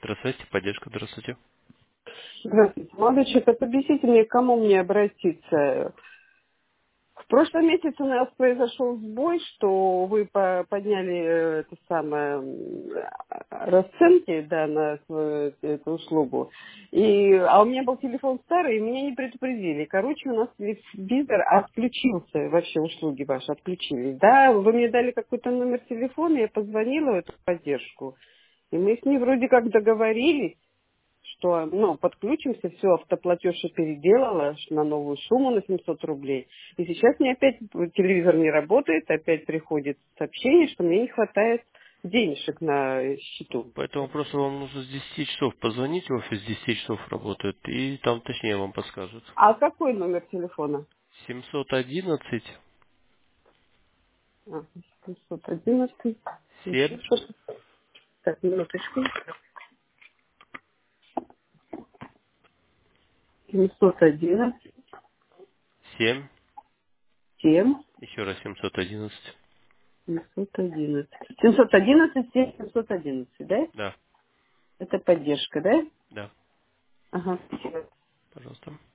Здравствуйте, поддержка, здравствуйте. Здравствуйте. Молодой человек, объясните мне, к кому мне обратиться? В прошлом месяце у нас произошел сбой, что вы подняли это самое расценки, да, на эту услугу. А у меня был телефон старый, и меня не предупредили. Короче, у нас визор отключился, вообще услуги ваши отключились. Да, вы мне дали какой-то номер телефона, я позвонила в эту поддержку. И мы с ней вроде как договорились, что, ну, подключимся, все, автоплатеж я переделала на новую сумму на 700 рублей. И сейчас мне опять телевизор не работает, опять приходит сообщение, что мне не хватает денежек на счету. По этому вопросу вам нужно с 10 часов позвонить, в офис 10 часов работает, и там точнее вам подскажут. А какой номер телефона? 711 А, 711. 7 Еще что-то. Так, минуточку. 711, 7, 7, еще раз 711. 711. 711, 7, 711, да? Да, Это поддержка, да? да, Ага, спасибо. пожалуйста.